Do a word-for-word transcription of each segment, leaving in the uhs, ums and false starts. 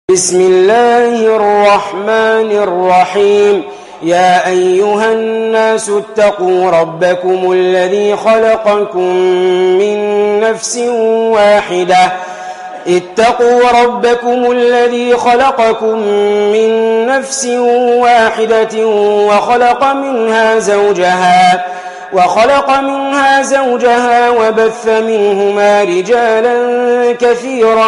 بسم الله الرحمن الرحيم. يا أيها الناس اتقوا ربكم الذي خلقكم من نفس واحدة اتقوا ربكم الذي خلقكم من نفس واحدة وخلق منها زوجها وخلق منها زوجها وبث منهما رجالا كثيرا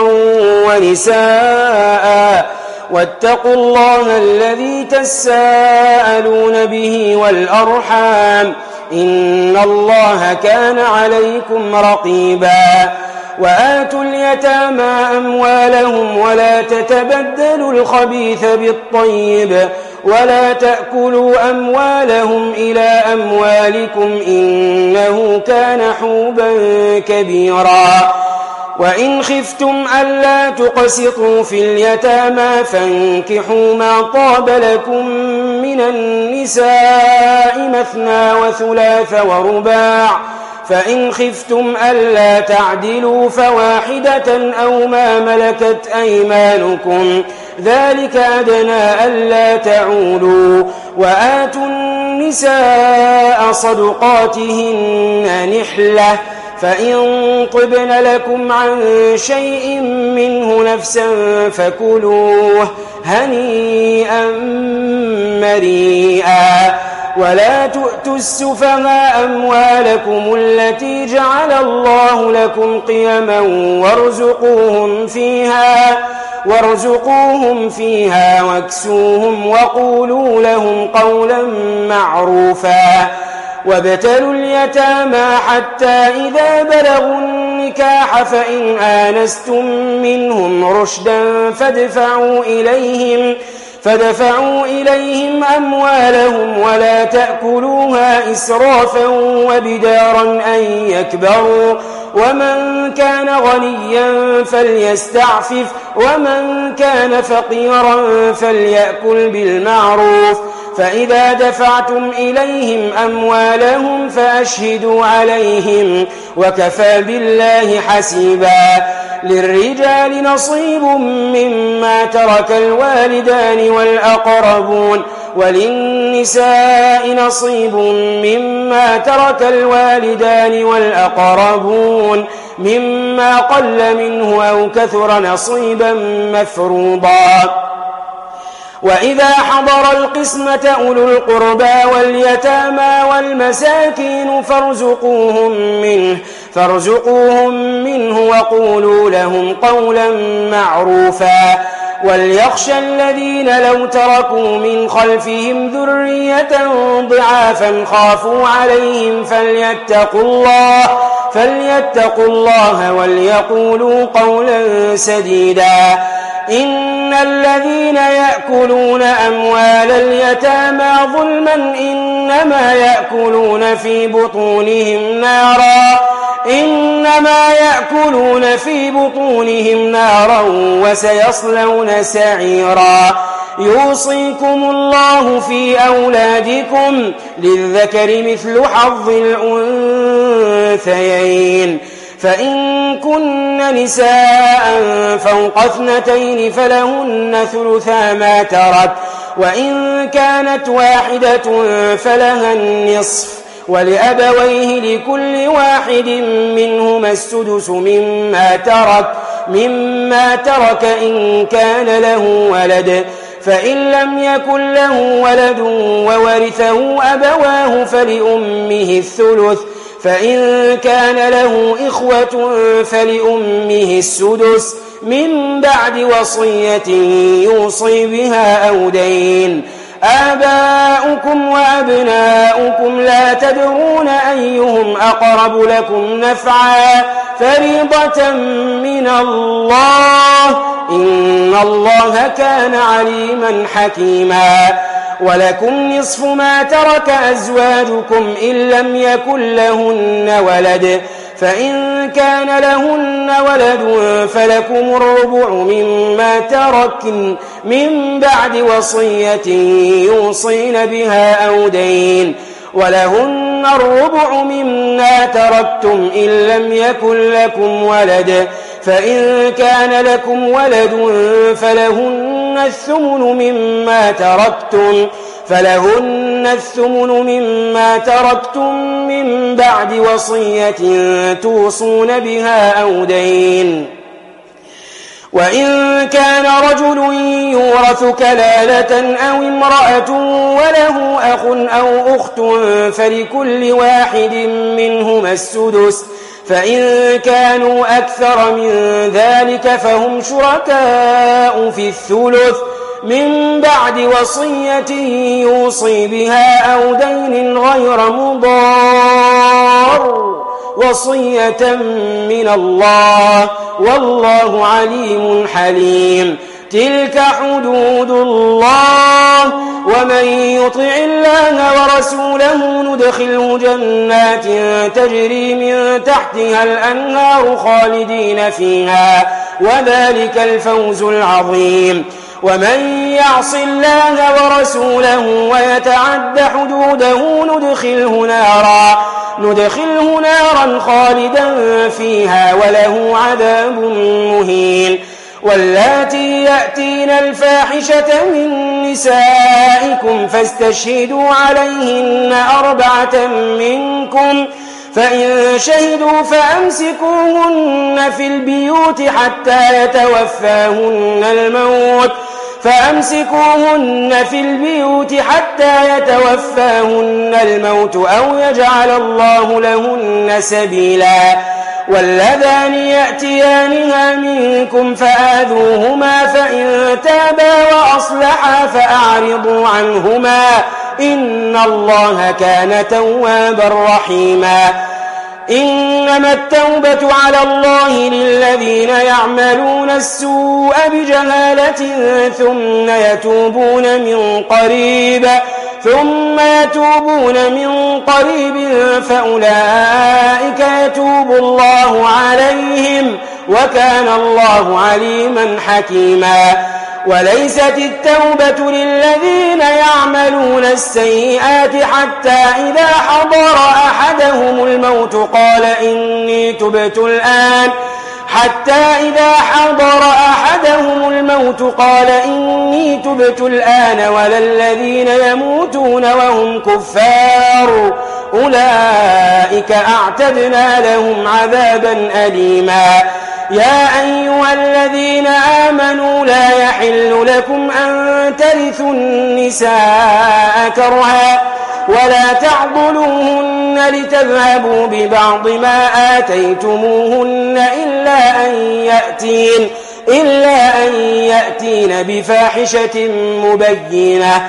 ونساء واتقوا الله الذي تساءلون به والأرحام إن الله كان عليكم رقيبا. وآتوا اليتامى أموالهم ولا تتبدلوا الخبيث بالطيب ولا تأكلوا أموالهم إلى أموالكم إنه كان حوبا كبيرا. وإن خفتم ألا تقسطوا في اليتامى فانكحوا ما طاب لكم من النساء مثنى وثلاث ورباع فإن خفتم ألا تعدلوا فواحدة أو ما ملكت أيمانكم ذلك أدنى ألا تعولوا. وآتوا النساء صدقاتهن نحلة فإن طبن لكم عن شيء منه نفسا فكلوه هنيئا مريئا. ولا تؤتوا السفهاء أموالكم التي جعل الله لكم قيما وارزقوهم فيها وارزقوهم فيها واكسوهم وقولوا لهم قولا معروفا. وابتلوا اليتامى حتى إذا بلغوا النكاح فإن آنستم منهم رشدا فادفعوا إليهم فدفعوا إليهم أموالهم ولا تأكلوها إسرافا وبدارا أن يكبروا. ومن كان غنيا فليستعفف ومن كان فقيرا فليأكل بالمعروف. فإذا دفعتم إليهم أموالهم فأشهدوا عليهم وكفى بالله حسيبا. للرجال نصيب مما ترك الوالدان والأقربون وللنساء نصيب مما ترك الوالدان والأقربون مما قل منه أو كثر نصيبا مفروضا. وإذا حضر القسمة أولو القربى واليتامى والمساكين فارزقوهم منه فارزقوهم منه وقولوا لهم قولا معروفا. وليخشى الذين لو تركوا من خلفهم ذرية ضعافا خافوا عليهم فليتقوا الله فليتقوا الله وليقولوا قولا سديدا. إن الذين يأكلون أموال اليتامى ظلما إنما يأكلون في بطونهم نارا إنما يأكلون في بطونهم نارا وسيصلون سعيرا. يوصيكم الله في أولادكم للذكر مثل حظ الأنثيين. فإن كن نساء فوق اثنتين فلهن ثلثا ما ترك وإن كانت واحدة فلها النصف ولأبويه لكل واحد منهما السدس مما ترك مما ترك إن كان له ولد فإن لم يكن له ولد وورثه أبواه فلأمه الثلث فإن كان له إخوة فلأمه السدس من بعد وصية يوصي بها أو دين. آباؤكم وأبناؤكم لا تدرون أيهم أقرب لكم نفعا فريضة من الله إن الله كان عليما حكيما. ولكم نصف ما ترك أزواجكم إن لم يكن لهن ولد فإن كان لهن ولد فلكم الربع مما تركن من بعد وصية يوصين بها أو دين ولهن الربع مما تركتم إن لم يكن لكم ولد فإن كان لكم ولد فلهن الثمن مما تركتم فلهن الثمن مما تركتم من بعد وصية توصون بها أو دين. وإن كان رجل يورث كلالة أو امرأة وله أخ أو أخت فلكل واحد منهما السدس، فإن كانوا أكثر من ذلك فهم شركاء في الثلث من بعد وصية يوصي بها أو دين غير مضار، وصية من الله والله عليم حليم. تلك حدود الله، ومن يطع الله ورسوله ندخله جنات تجري من تحتها الأنهار خالدين فيها، وذلك الفوز العظيم. ومن يعص الله ورسوله ويتعد حدوده ندخله نارا ندخله نارا خالدا فيها وله عذاب مهين. واللاتي يأتين الفاحشة من نسائكم فاستشهدوا عليهن أربعة منكم، فإن شهدوا فأمسكوهن في البيوت حتى يتوفاهن الموت فأمسكوهن في البيوت حتى يتوفاهن الموت أو يجعل الله لهن سبيلا. واللذان يأتيانها منكم فآذوهما، فإن تابا وأصلحا فأعرضوا عنهما إن الله كان توابا رحيما. إنما التوبة على الله للذين يعملون السوء بجهالة ثم يتوبون من قريب ثم يتوبون من قريب فأولئك يتوب الله عليهم وكان الله عليما حكيما. وليست التوبة للذين يعملون السيئات حتى إذا حضر أحدهم الموت قال إني تبت الآن حتى إذا حضر أحدهم الموت قال إني تبت الآن ولا الذين يموتون وهم كفار أولئك أعتدنا لهم عذابا أليما. يا أيها الذين آمنوا لا يحل لكم أن ترثوا النساء كرها ولا تعضلوهن لتذهبوا ببعض ما آتيتموهن إلا أن يأتين إلا أن يأتين بفاحشة مبينة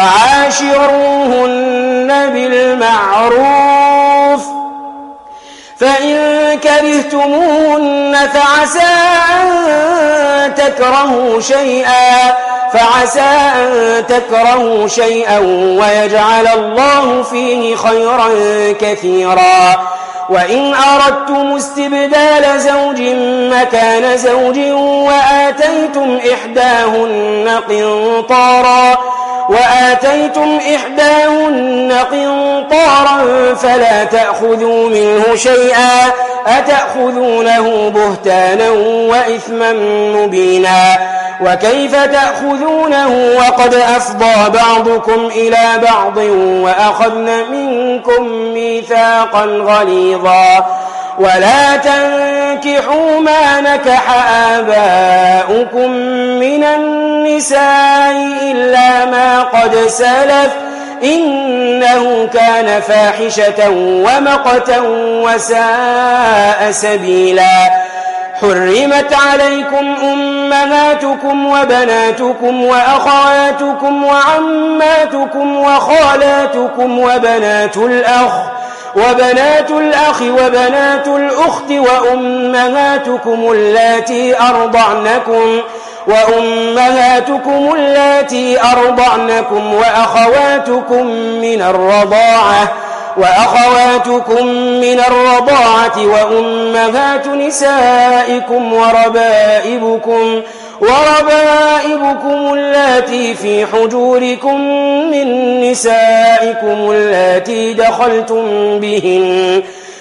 وعاشروهن بالمعروف، فإن كرهتموهن فعسى أن تكرهوا شيئا فعسى أن تكرهوا شيئا ويجعل الله فيه خيرا كثيرا. وإن أردتم استبدال زوج مكان زوج وآتيتم إحداهن قنطارا وآتيتم إحداهن قنطارا فلا تأخذوا منه شيئا أتأخذونه بهتانا وإثما مبينا. وكيف تأخذونه وقد أفضى بعضكم إلى بعض وأخذن منكم ميثاقا غليظا. ولا تنكحوا ما نكح آباؤكم من النساء إلا ما قد سلف إنه كان فاحشة ومقتا وساء سبيلا. حرمت عليكم أمهاتكم وبناتكم وأخواتكم وعماتكم وخالاتكم وبنات الأخ وبنات الأخ وبنات الأخت وأمهاتكم اللاتي أرضعنكم وأمهاتكم اللاتي أرضعنكم وأخواتكم من الرضاعة وأخواتكم من الرضاعة وأمهات نسائكم وربائبكم وربائبكم اللاتي في حجوركم من نسائكم اللاتي دخلتم بهن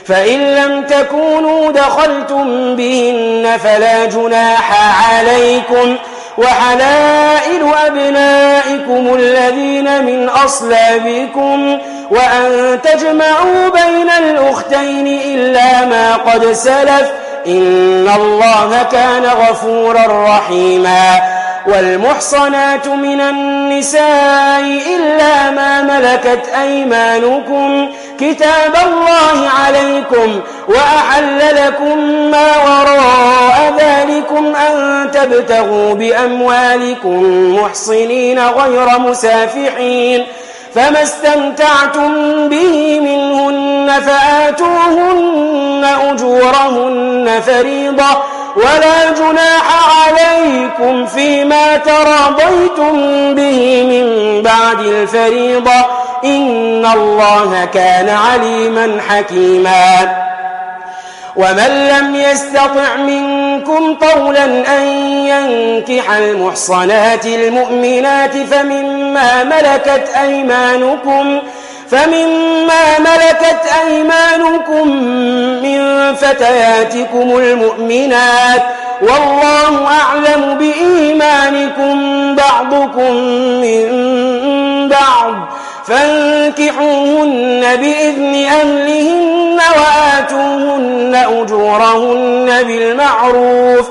فإن لم تكونوا دخلتم بهن فلا جناح عليكم وحلائل أبنائكم الذين من أصلابكم وأن تجمعوا بين الأختين إلا ما قد سلف إن الله كان غفورا رحيما والمحصنات من النساء إلا ما ملكت أيمانكم كتاب الله عليكم وأحل لكم ما وراء ذلكم أن تبتغوا بأموالكم محصنين غير مسافحين فما استمتعتم به منهن فآتوهن أجورهن فريضة ولا جناح عليكم فيما تراضيتم به من بعد الفريضة إن الله كان عليما حكيما ومن لم يستطع منكم طولا أن ينكح المحصنات المؤمنات فمما ملكت أيمانكم فمما ملكت أيمانكم من فتياتكم المؤمنات والله أعلم بإيمانكم بعضكم من بعض فانكحوهن بإذن أهلهن وآتوهن أجورهن بالمعروف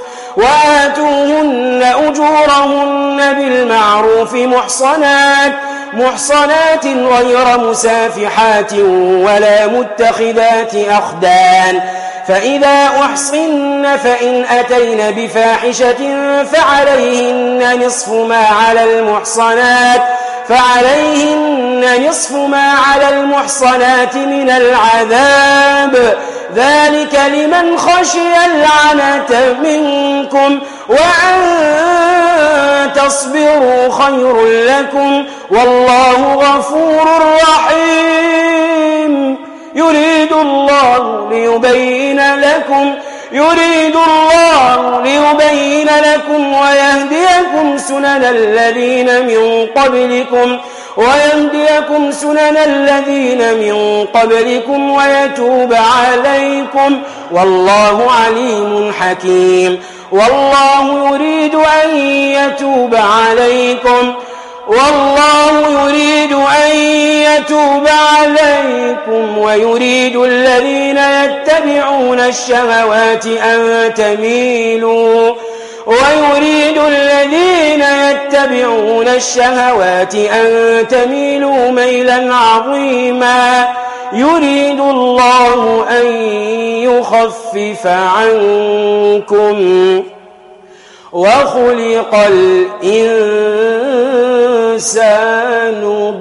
وآتوهن أجورهن بالمعروف محصنات محصنات غير مسافحات ولا متخذات أخدان فإذا أحصن فإن أتين بفاحشة فعليهن نصف ما على المحصنات فعليهن نصف ما على المحصنات من العذاب ذلك لمن خشي العنة منكم وأن تصبروا خير لكم والله غفور رحيم يريد الله ليبين لكم يريد الله ليبين لكم ويهديكم سنن الذين من قبلكم ويهديكم سنن الذين من قبلكم ويتوب عليكم والله عليم حكيم والله يريد أن يتوب عليكم والله يريد أن يتوب عليكم ويريد الذين يتبعون الشهوات أن تميلوا ويريد الذين يتبعون الشهوات أن تميلوا ميلا عظيما يريد الله أن يخفف عنكم وخلق الإنسان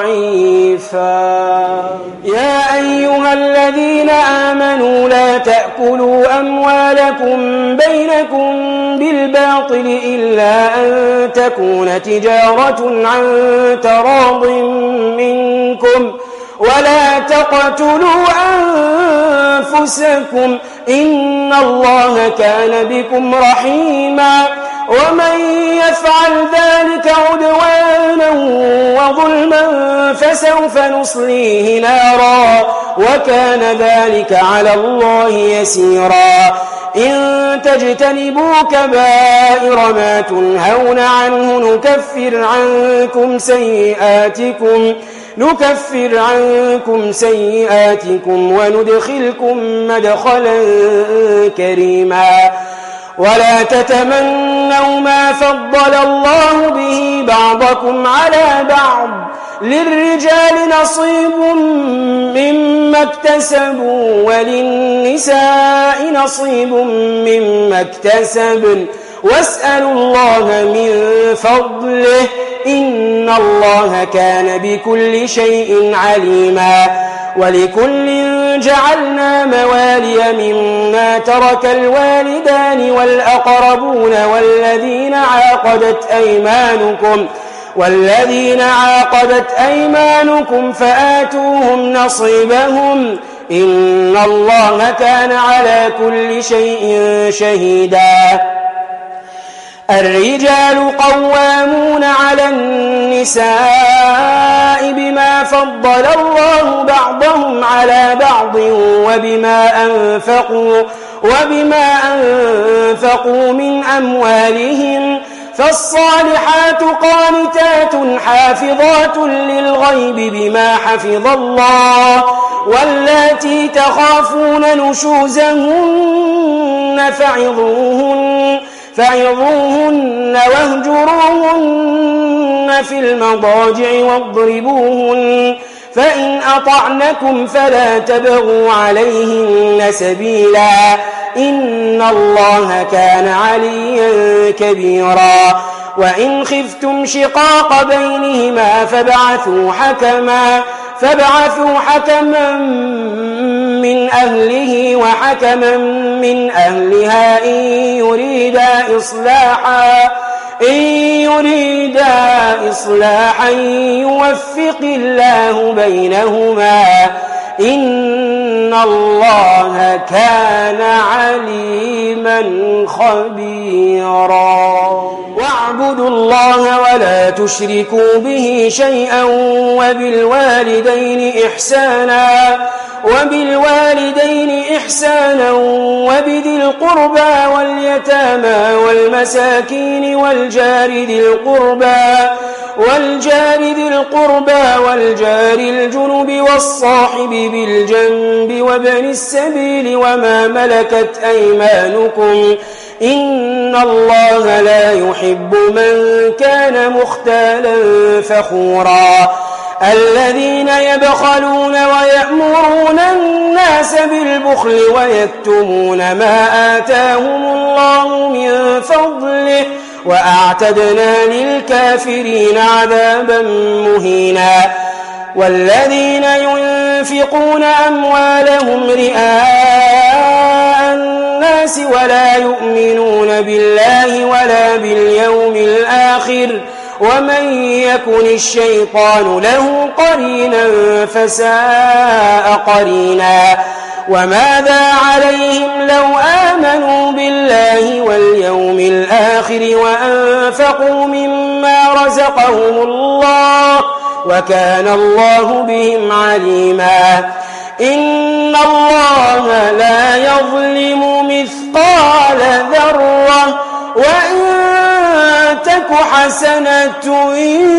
ضعيفا يا أيها الذين آمنوا لا تأكلوا أموالكم بينكم بالباطل إلا أن تكون تجارة عن تراض منكم ولا تقتلوا أنفسكم إن الله كان بكم رحيما ومن يفعل ذلك عدوانا وظلما فسوف نصليه نارا وكان ذلك على الله يسيرا إن تجتنبوا كبائر ما تنهون عنه نكفر عنكم سيئاتكم نكفر عنكم سيئاتكم وندخلكم مدخلا كريما ولا تتمنوا ما فضل الله به بعضكم على بعض للرجال نصيب مما اكتسبوا وللنساء نصيب مما اكتسبن واسألوا الله من فضله إن الله كان بكل شيء عليما ولكل جعلنا موالي مما ترك الوالدان والأقربون والذين عاقدت أيمانكم والذين عاقدت أيمانكم فآتوهم نصيبهم إن الله كان على كل شيء شهيدا الرجال قوامون على النساء بما فضل الله بعضهم على على بعض وبما أنفقوا, وبما أنفقوا من أموالهم فالصالحات قانتات حافظات للغيب بما حفظ الله واللاتي تخافون نشوزهن فعظوهن, فعظوهن واهجروهن في المضاجع واضربوهن فإن أطعنكم فلا تبغوا عليهن سبيلا إن الله كان عليا كبيرا. وإن خفتم شقاق بينهما فابعثوا حكما, فابعثوا حكما من أهله وحكما من أهلها إن يريدا إصلاحا إن يريدا إصلاحا يوفق الله بينهما إن الله كان عليما خبيرا. واعبدوا الله ولا تشركوا به شيئا وبالوالدين إحسانا وبالوالدين إحسانا وبذي القربى واليتامى والمساكين والجار ذي القربى والجار ذي القربى والجار الجنب والصاحب بالجنب وابن السبيل وما ملكت أيمانكم إن الله لا يحب من كان مختالا فخورا. الذين يبخلون ويأمرون الناس بالبخل ويكتمون ما آتاهم الله من فضله وأعتدنا للكافرين عذابا مهينا. والذين ينفقون أموالهم رئاء الناس ولا يؤمنون بالله ولا باليوم الآخر ومن يكن الشيطان له قرينا فساء قرينا. وماذا عليهم لو آمنوا بالله واليوم الآخر وأنفقوا مما رزقهم الله وكان الله بهم عليما. إن الله لا يظلم مثقال ذرة وإن تك حسنة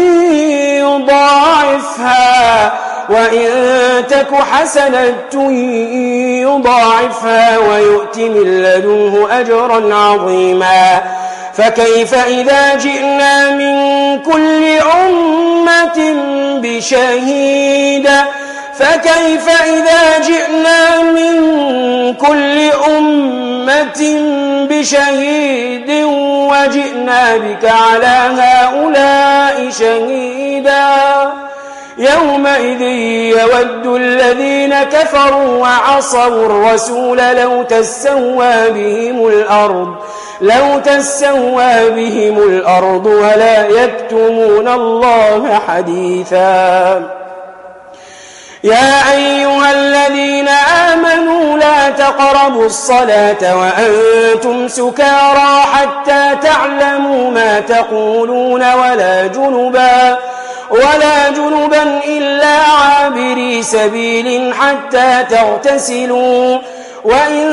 يضاعفها وإن تك حسنة يضاعفها ويؤت من لدنه أجرا عظيما. فكيف إذا جئنا من كل أمة بشهيد فكيف إذا جئنا من كل أمة بشهيد وجئنا بك على هؤلاء شهيدا يومئذ يود الذين كفروا وعصوا الرسول لو تسوى بهم الأرض لو تسوى بهم الأرض ولا يكتمون الله حديثا. يا أيها الذين آمنوا لا تقربوا الصلاة وأنتم سكارى حتى تعلموا ما تقولون ولا جنبا ولا جنبا إلا عابري سبيل حتى تغتسلوا وإن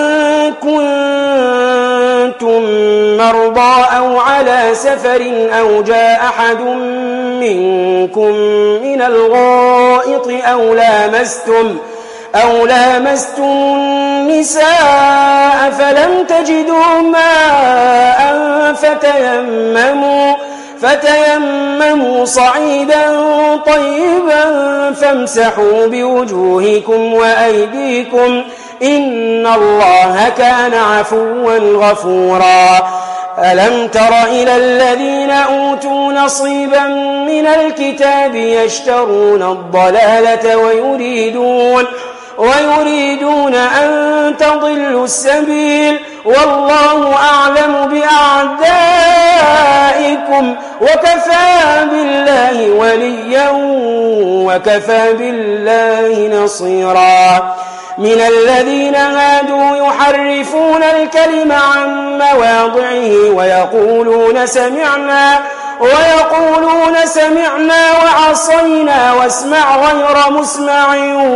كنتم مرضى أو على سفر أو جاء أحد منكم من الغائط أو لامستم أو لامستم النساء فلم تجدوا ماء فتيمموا فتيمموا صعيدا طيبا فامسحوا بوجوهكم وأيديكم إن الله كان عفوا غفورا. ألم تر إلى الذين أوتوا نصيبا من الكتاب يشترون الضلالة ويريدون ويريدون أن تضلوا السبيل والله أعلم بأعدائكم وكفى بالله وليا وكفى بالله نصيرا. من الذين هادوا يحرفون الكلم عن مواضعه ويقولون سمعنا ويقولون سمعنا وعصينا واسمع غير مسمع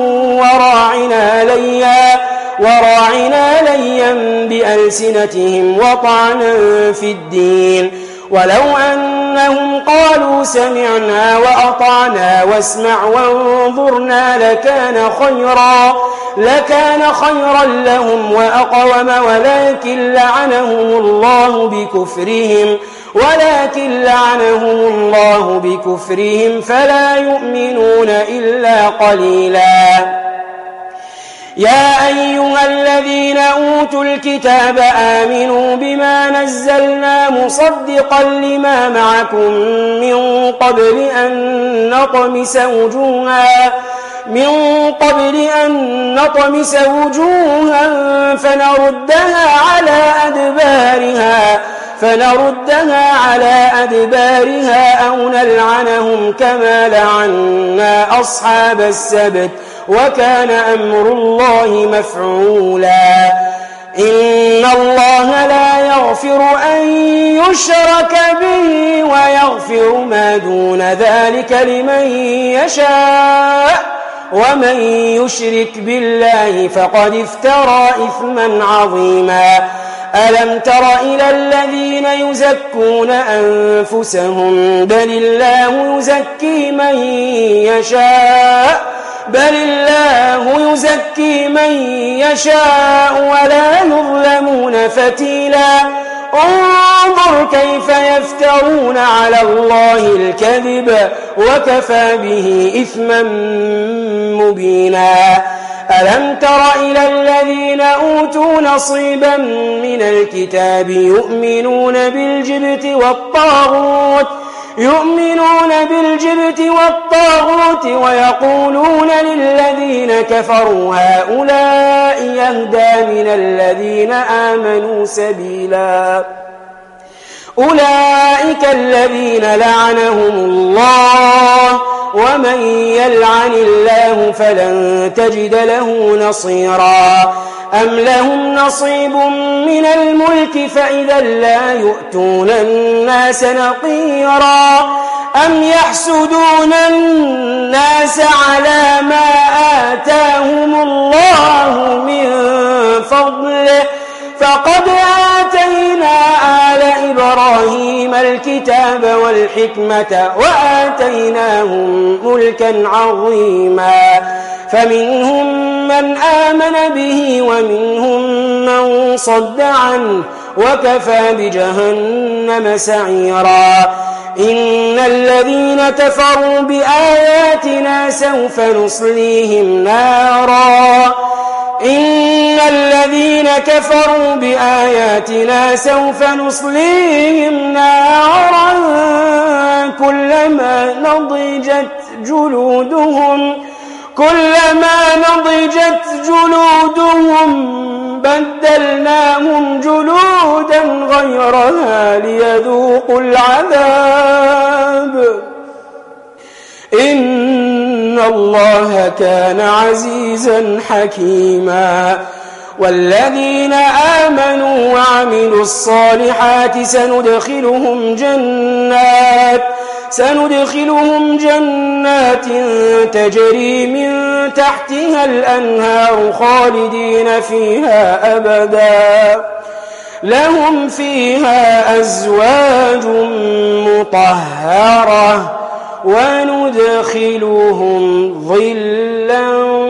وراعنا ليا وراعنا ليا بألسنتهم وطعنا في الدين ولو أنهم قالوا سمعنا وأطعنا واسمع وانظرنا لكان خيرا لكان خيرا لهم وأقوم ولكن لعنهم الله بكفرهم ولكن لعنهم الله بكفرهم فلا يؤمنون إلا قليلا يا أيها الذين أوتوا الكتاب آمنوا بما نزلنا مصدقا لما معكم من قبل أن نطمس وجوها من قبل أن نطمس وجوها فنردها على أدبارها فنردها على أدبارها أو نلعنهم كما لعنا أصحاب السبت وكان أمر الله مفعولا إن الله لا يغفر أن يشرك به ويغفر ما دون ذلك لمن يشاء ومن يشرك بالله فقد افترى إثما عظيما ألم تر إلى الذين يزكون أنفسهم بل الله يزكي من يشاء بل الله يزكي من يشاء ولا يظلمون فتيلا انظر كيف يفترون على الله الكذب وكفى به إثما مبينا ألم تر إلى الذين أوتوا نصيبا من الكتاب يؤمنون بالجبت والطاغوت يؤمنون بالجبت والطاغوت ويقولون للذين كفروا هؤلاء يهدى من الذين آمنوا سبيلا أولئك الذين لعنهم الله ومن يلعن الله فلن تجد له نصيرا أم لهم نصيب من الملك فإذا لا يؤتون الناس نقيرا أم يحسدون الناس على ما آتاهم الله من فضله فقد آتينا آل إبراهيم الكتاب والحكمة وآتيناهم ملكا عظيما فمنهم من آمن به ومنهم من صد عنه وكفى بجهنم سعيرا إن الذين كفروا بآياتنا سوف نصليهم نارا إن الذين كفروا بآياتنا سوف نصليهم نارا كلما نضجت جلودهم كلما نضجت جلودهم بدلناهم جلودا غيرها ليذوقوا العذاب إن الله كان عزيزا حكيما والذين آمنوا وعملوا الصالحات سندخلهم جنات سندخلهم جنات تجري من تحتها الأنهار خالدين فيها أبدا لهم فيها أزواج مطهرة وندخلهم ظلا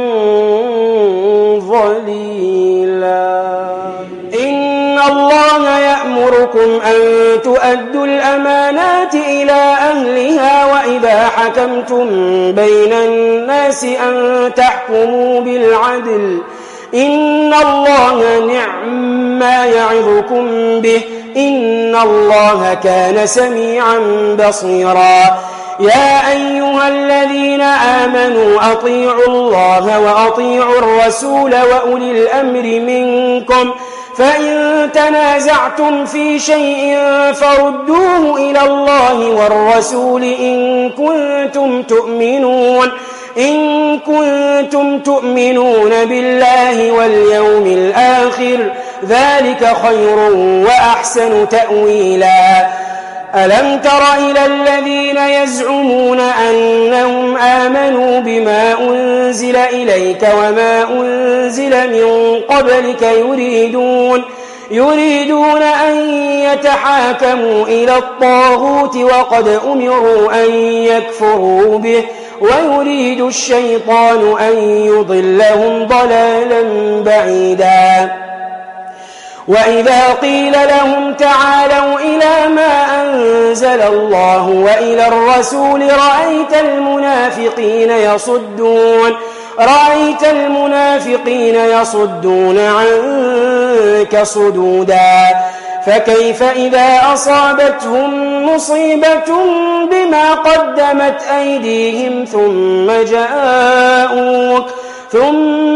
ظليلا إن الله يأمركم أن تؤدوا الأمانات إلى أهلها وإذا حكمتم بين الناس أن تحكموا بالعدل إن الله نعم ما يعظكم به إن الله كان سميعا بصيرا يا أيها الذين آمنوا أطيعوا الله وأطيعوا الرسول وأولي الأمر منكم فإن تنازعتم في شيء فردوه إلى الله والرسول إن كنتم تؤمنون إن كنتم تؤمنون بالله واليوم الآخر ذلك خير وأحسن تأويلا ألم تر إلى الذين يزعمون أنهم آمنوا بما أنزل إليك وما أنزل من قبلك يريدون يريدون أن يتحاكموا إلى الطاغوت وقد أمروا أن يكفروا به ويريد الشيطان أن يضلهم ضلالا بعيدا وإذا قيل لهم تعالوا إلى ما أنزل الله وإلى الرسول رأيت المنافقين يصدون رأيت المنافقين يصدون عنك صدودا فكيف إذا أصابتهم مصيبة بما قدمت أيديهم ثم جاءوك ثم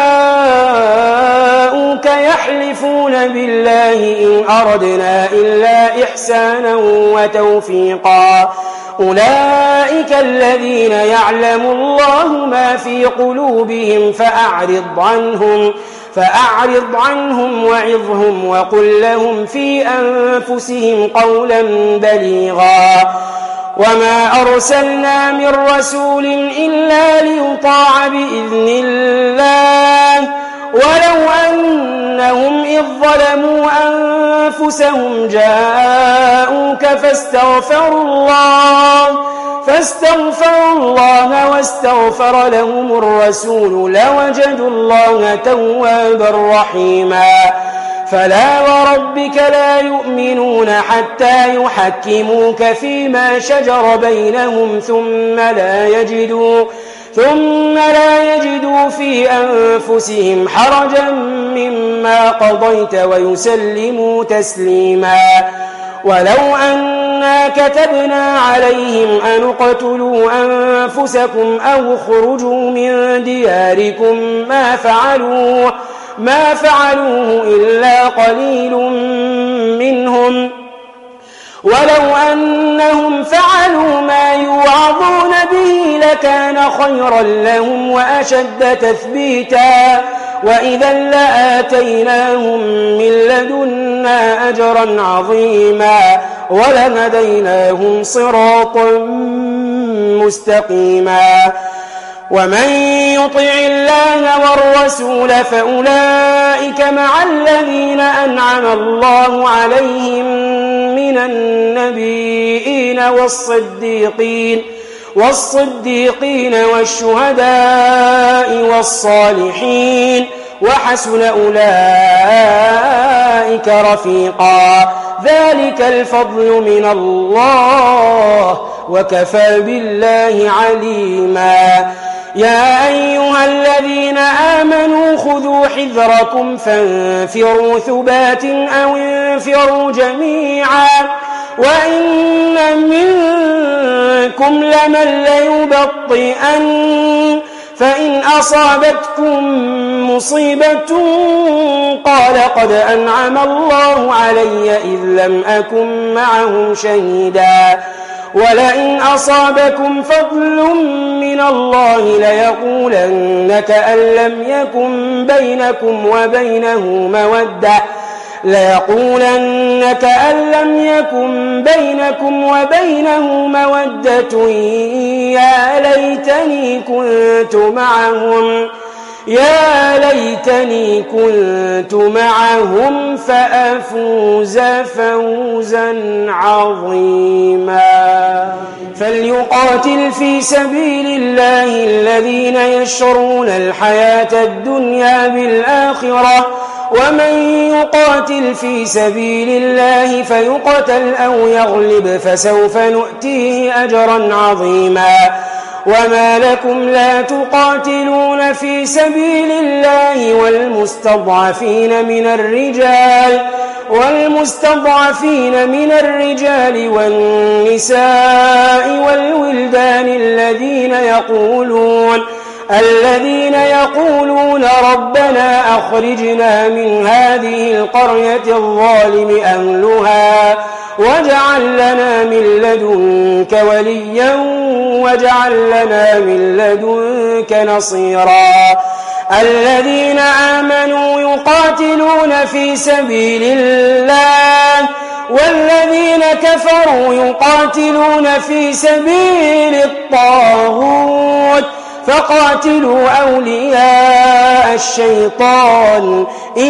جاءوك يحلفون بالله إن أردنا إلا إحسانا وتوفيقا أولئك الذين يعلم الله ما في قلوبهم فأعرض عنهم فأعرض عنهم وعظهم وقل لهم في أنفسهم قولا بليغا وما أرسلنا من رسول إلا ليطاع بإذن الله ولو أنهم إذ ظلموا أنفسهم جاءوك فاستغفروا الله فاستغفروا الله واستغفر لهم الرسول لوجدوا الله توابا رحيما فلا وربك لا يؤمنون حتى يحكموك فيما شجر بينهم ثم لا يجدوا ثم لا يجدوا في أنفسهم حرجا مما قضيت ويسلموا تسليما ولو أنا كتبنا عليهم أن اقتلوا أنفسكم أو اخرجوا من دياركم ما فعلوه ما فعلوه إلا قليل منهم ولو أنهم فعلوا ما يوعظون به لكان خيرا لهم وأشد تثبيتا وإذا لآتيناهم من لدنا أجرا عظيما ولهديناهم صراطا مستقيما ومن يطع الله والرسول فأولئك مع الذين أنعم الله عليهم من النبيين والصديقين والصديقين والشهداء والصالحين وحسن أولئك رفيقا ذلك الفضل من الله وكفى بالله عليما يا أيها الذين آمنوا خذوا حذركم فانفروا ثبات أو انفروا جميعا وإن منكم لمن ليبطئن فإن أصابتكم مصيبة قال قد أنعم الله علي إذ لم أكن معهم شهيدا ولئن أصابكم فضل من الله ليقولن كأن لم يكن بينكم وبينه مودة ليقولن كأن لم يكن بينكم وبينه مودة يا ليتني كنت معهم يا ليتني كنت معهم فأفوز فوزا عظيما فليقاتل في سبيل الله الذين يشرون الحياة الدنيا بالآخرة ومن يقاتل في سبيل الله فيقتل أو يغلب فسوف نؤتيه أجرا عظيما وما لكم لا تقاتلون في سبيل الله والمستضعفين من الرجال والمستضعفين من الرجال والنساء والولدان الذين يقولون الذين يقولون ربنا أخرجنا من هذه القرية الظالم أهلها واجعل لنا من لدنك وليا واجعل لنا من لدنك نصيرا الذين آمنوا يقاتلون في سبيل الله والذين كفروا يقاتلون في سبيل الطاغوت فقاتلوا أولياء الشيطان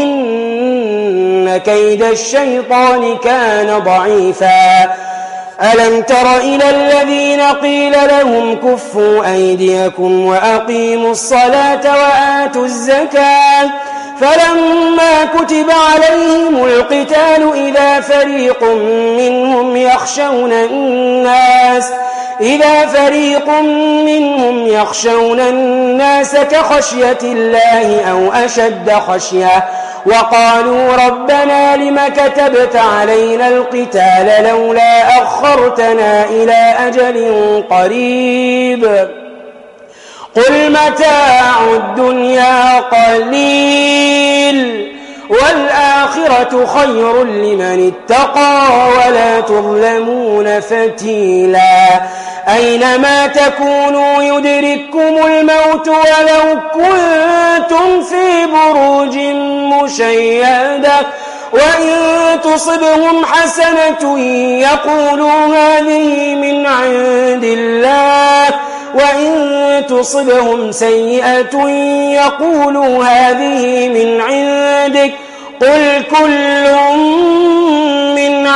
إن كيد الشيطان كان ضعيفا ألم تر إلى الذين قيل لهم كفوا أيديكم وأقيموا الصلاة وآتوا الزكاة فلما كتب عليهم القتال إذا فريق منهم يخشون الناس إذا فريق منهم يخشون الناس كخشية الله أو أشد خشية وقالوا ربنا لم كتبت علينا القتال لولا أخرتنا إلى أجل قريب قل متاع الدنيا قليل والآخرة خير لمن اتقى ولا تظلمون فتيلا أينما تكونوا يدرككم الموت ولو كنتم في بروج مشيدة وإن تصبهم حسنة يقولوا هذه من عند الله وإن تصبهم سيئة يقولوا هذه من عندك قل كل من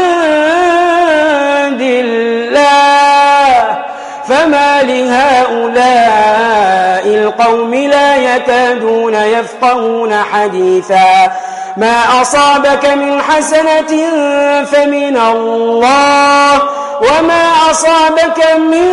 عند الله فما لهؤلاء القوم لا يكادون يفقهون حديثا ما أصابك من حسنة فمن الله وما أصابك من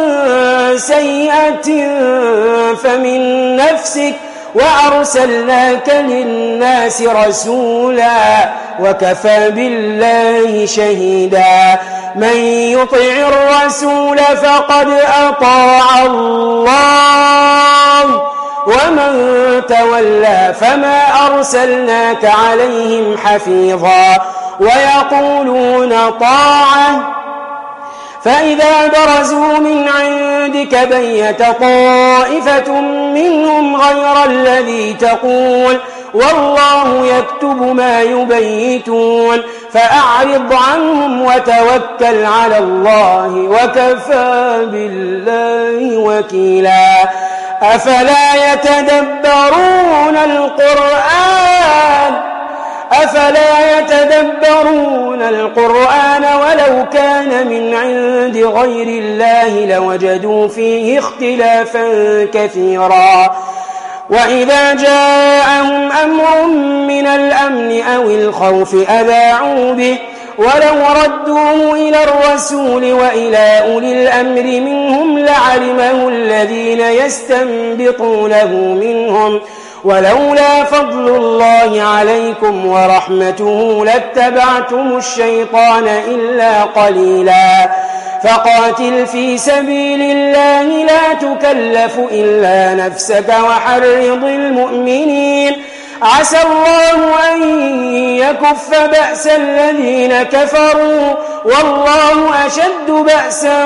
سيئة فمن نفسك وأرسلناك للناس رسولا وكفى بالله شهيدا من يطع الرسول فقد أطاع الله ومن تولى فما أرسلناك عليهم حفيظا ويقولون طاعة فإذا برزوا من عندك بيت طائفة منهم غير الذي تقول والله يكتب ما يبيتون فأعرض عنهم وتوكل على الله وكفى بالله وكيلا أفلا يتدبرون القرآن أفلا يتدبرون القرآن ولو كان من عند غير الله لوجدوا فيه اختلافا كثيرا وإذا جاءهم أمر من الأمن أو الخوف أذاعوا به ولو ردوه إلى الرسول وإلى أولي الأمر منهم لعلمه الذين يستنبطونه منهم ولولا فضل الله عليكم ورحمته لاتبعتم الشيطان إلا قليلا فقاتل في سبيل الله لا تكلف إلا نفسك وحرض المؤمنين عسى الله أن يكف بأس الذين كفروا والله أشد بأسا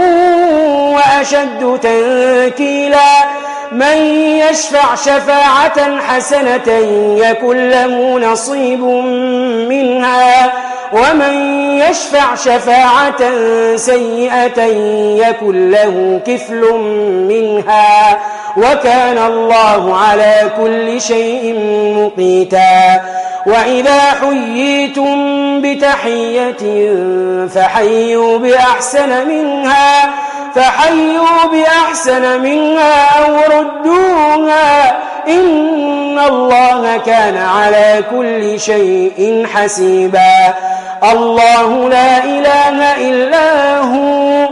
وأشد تنكيلا من يشفع شفاعة حسنة يكن له نصيب منها ومن يشفع شفاعة سيئة يكن له كفل منها وكان الله على كل شيء مقيتا وإذا حييتم بتحية فحيوا بأحسن منها فحيوا بأحسن منها أو ردوها إن الله كان على كل شيء حسيبا الله لا إله إلا هو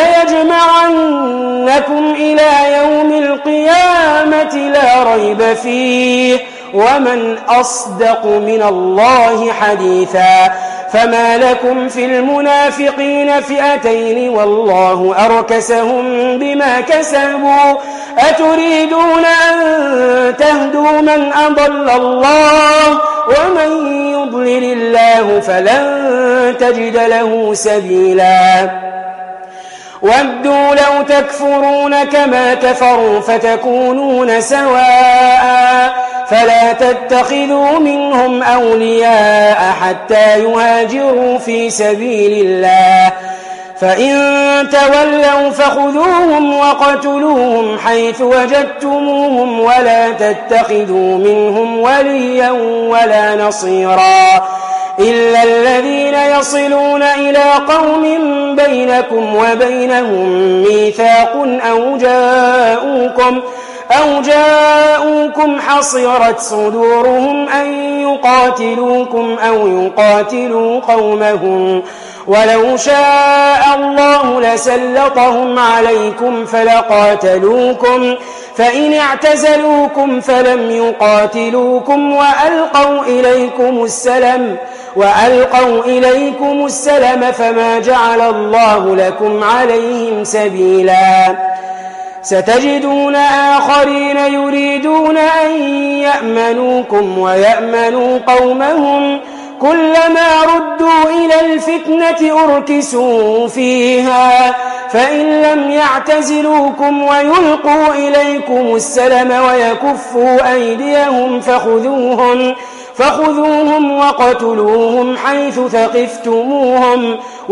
ليجمعنكم إلى يوم القيامة لا ريب فيه ومن أصدق من الله حديثا فما لكم في المنافقين فئتين والله أركسهم بما كسبوا أتريدون أن تهدوا من أضل الله ومن يضلل الله فلن تجد له سبيلا ودوا لو تكفرون كما كفروا فتكونون سواء فلا تتخذوا منهم أولياء حتى يهاجروا في سبيل الله فإن تولوا فخذوهم وقتلوهم حيث وجدتموهم ولا تتخذوا منهم وليا ولا نصيرا إلا الذين يصلون إلى قوم بينكم وبينهم ميثاق أو جاءوكم أو جاءوكم حصرت صدورهم أن يقاتلوكم أو يقاتلوا قومهم ولو شاء الله لسلطهم عليكم فلقاتلوكم فإن اعتزلوكم فلم يقاتلوكم وألقوا إليكم السلم وألقوا إليكم السلم فما جعل الله لكم عليهم سبيلا ستجدون آخرين يريدون أن يأمنوكم ويأمنوا قومهم كلما ردوا إلى الفتنة أركسوا فيها فإن لم يعتزلوكم ويلقوا إليكم السلم ويكفوا أيديهم فخذوهم فخذوهم وقتلوهم حيث ثقفتموهم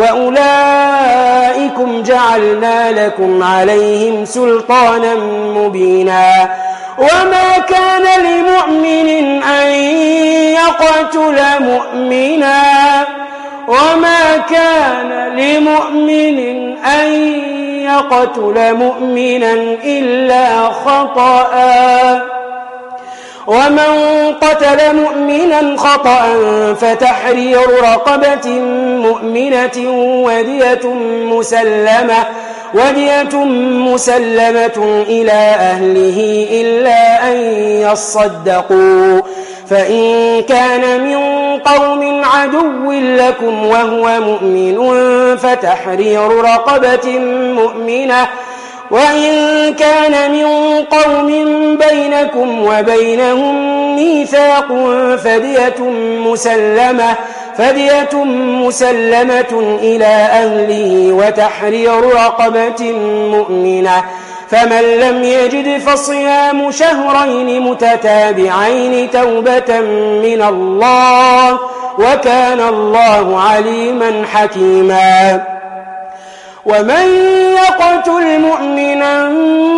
وأولئكم جعلنا لكم عليهم سلطانا مبينا وما كان لمؤمن أن يقتل مؤمنا وما كان لمؤمن أن يقتل مؤمنا إلا خطأ ومن قتل مؤمنا خطأ فتحرير رقبة مؤمنة ودية مسلمة ودية مسلمة إلى أهله إلا أن يصدقوا فإن كان من قوم عدو لكم وهو مؤمن فتحرير رقبة مؤمنة وإن كان من قوم بينكم وبينهم ميثاق فدية مسلمة فدية مسلمة إلى أهله وتحرير رقبة مؤمنة فمن لم يجد فصيام شهرين متتابعين توبة من الله وكان الله عليما حكيما ومن يقتل مؤمنا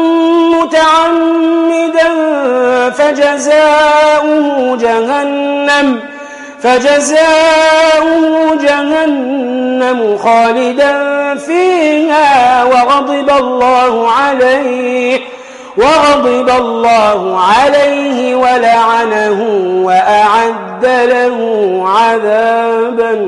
متعمدا فجزاؤه جهنم فجزاؤه جهنم خالدا فيها وغضب الله عليه وغضب الله عليه ولعنه وأعد له عذابا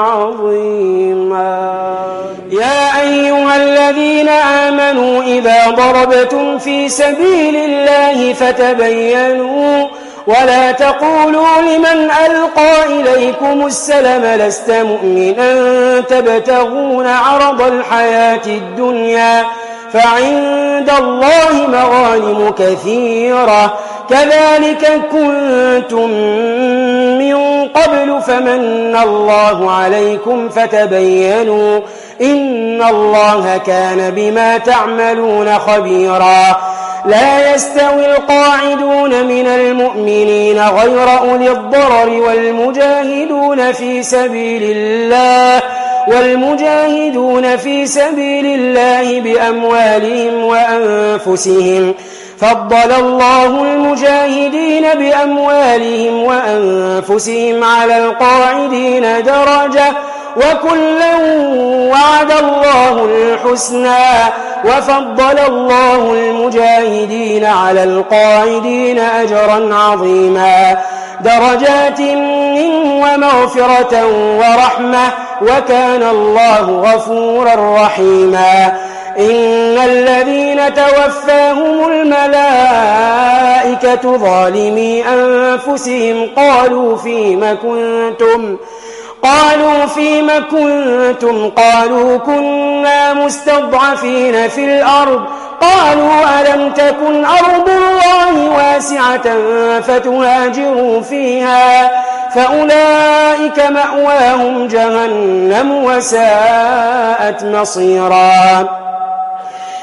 عظيما يا أيها الذين آمنوا إذا ضربتم في سبيل الله فتبينوا ولا تقولوا لمن ألقى إليكم السلم لست مؤمنا تبتغون عرض الحياة الدنيا فعند الله مغانم كثيرة كذلك كنتم من قبل فمن الله عليكم فتبينوا إن الله كان بما تعملون خبيرا لا يستوي القاعدون من المؤمنين غير أولي الضرر والمجاهدون في سبيل الله والمجاهدون في سبيل الله بأموالهم وأنفسهم فضل الله المجاهدين بأموالهم وأنفسهم على القاعدين درجة وكلا وعد الله الحسنى وفضل الله المجاهدين على القاعدين أجرا عظيما درجات منه ومغفرة ورحمة وكان الله غفورا رحيما إن الذين توفاهم الملائكة ظالمي أنفسهم قالوا فيم كنتم قالوا فيم كنتم قالوا كنا مستضعفين في الأرض قالوا ألم تكن أرض الله واسعة فتهاجروا فيها فأولئك مأواهم جهنم وساءت مصيرا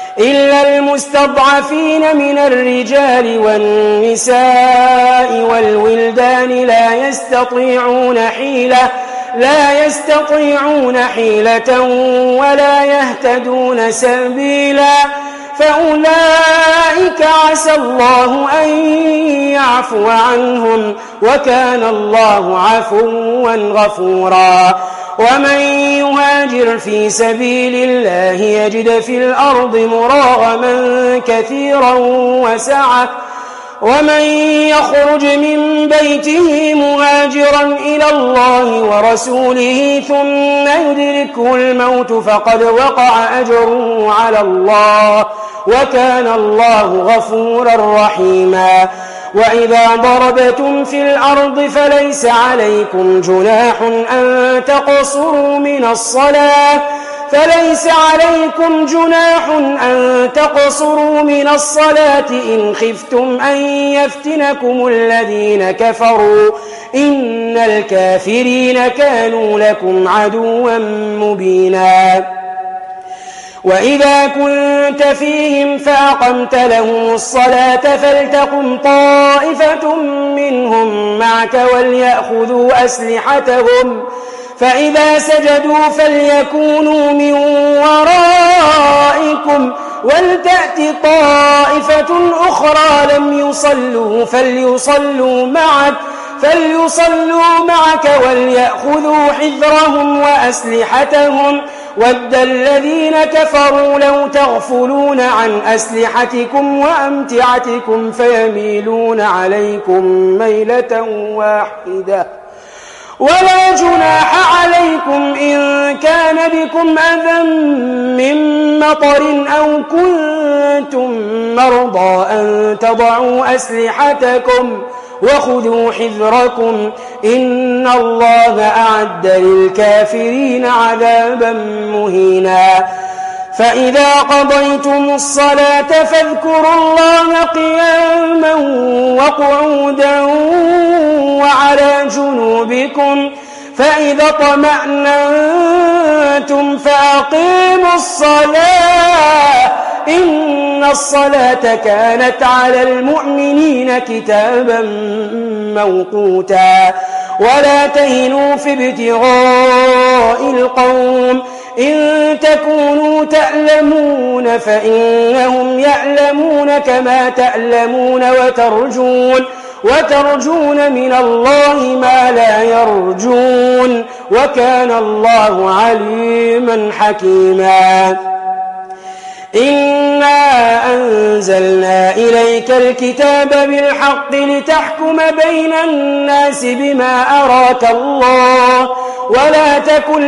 إلا المستضعفين من الرجال والنساء والولدان لا يستطيعون حيلة لا يستطيعون حيلة ولا يهتدون سبيلا فأولئك عسى الله أن يعفو عنهم وكان الله عفوا غفورا ومن يهاجر في سبيل الله يجد في الأرض مراغما كثيرا وسعة ومن يخرج من بيته مهاجرا إلى الله ورسوله ثم يدركه الموت فقد وقع أجره على الله وكان الله غفورا رحيما وإذا ضربتم في الأرض فليس عليكم جناح أن تقصروا من الصلاة فليس عليكم جناح أن تقصروا من الصلاة إن خفتم أن يفتنكم الذين كفروا إن الكافرين كانوا لكم عدوا مبينا وإذا كنت فيهم فأقمت لهم الصلاة فلتقم طائفة منهم معك وليأخذوا أسلحتهم فإذا سجدوا فليكونوا من ورائكم ولتأت طائفة أخرى لم يصلوا فليصلوا معك فليصلوا معك وليأخذوا حذرهم وأسلحتهم ود الذين كفروا لو تغفلون عن أسلحتكم وأمتعتكم فيميلون عليكم ميلة واحدة ولا جناح عليكم إن كان بكم أذى من مطر أو كنتم مرضى أن تضعوا أسلحتكم وخذوا حذركم إن الله أعد للكافرين عذابا مهينا فإذا قضيتم الصلاة فاذكروا الله قياما وقعودا وعلى جنوبكم فإذا طمأننتم فأقيموا الصلاة إن الصلاة كانت على المؤمنين كتابا موقوتا ولا تهنوا في ابتغاء القوم إن تكونوا تألمون فإنهم يألمون كما تألمون وترجون وترجون من الله ما لا يرجون وكان الله عليما حكيما إنا أنزلنا إليك الكتاب بالحق لتحكم بين الناس بما أراك الله ولا تكن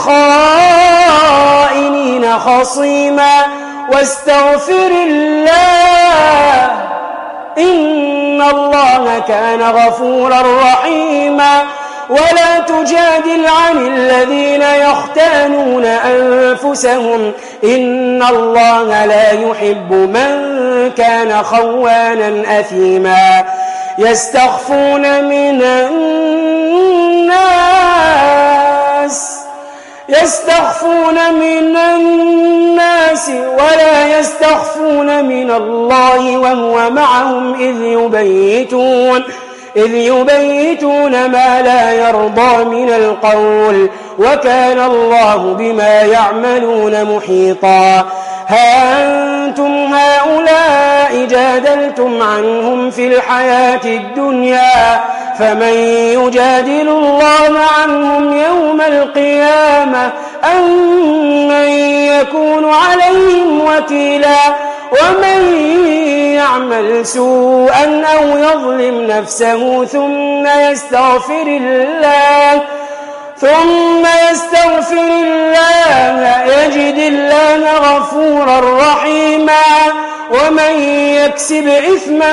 للخائنين خصيما واستغفر الله إن الله كان غفورا رحيما ولا تجادل عن الذين يختانون أنفسهم إن الله لا يحب من كان خوانا أثيما يستخفون من الناس يستخفون من الناس ولا يستخفون من الله وهو معهم إذ يبيتون إذ يبيتون ما لا يرضى من القول وكان الله بما يعملون محيطا ها أنتم هؤلاء جادلتم عنهم في الحياة الدنيا فمن يجادل الله عنهم يوم القيامة أم من يكون عليهم وكيلا ومن يعمل سوءا أو يظلم نفسه ثم يستغفر الله ثم يستغفر الله يجد الله غفورا رحيما ومن يكسب إثما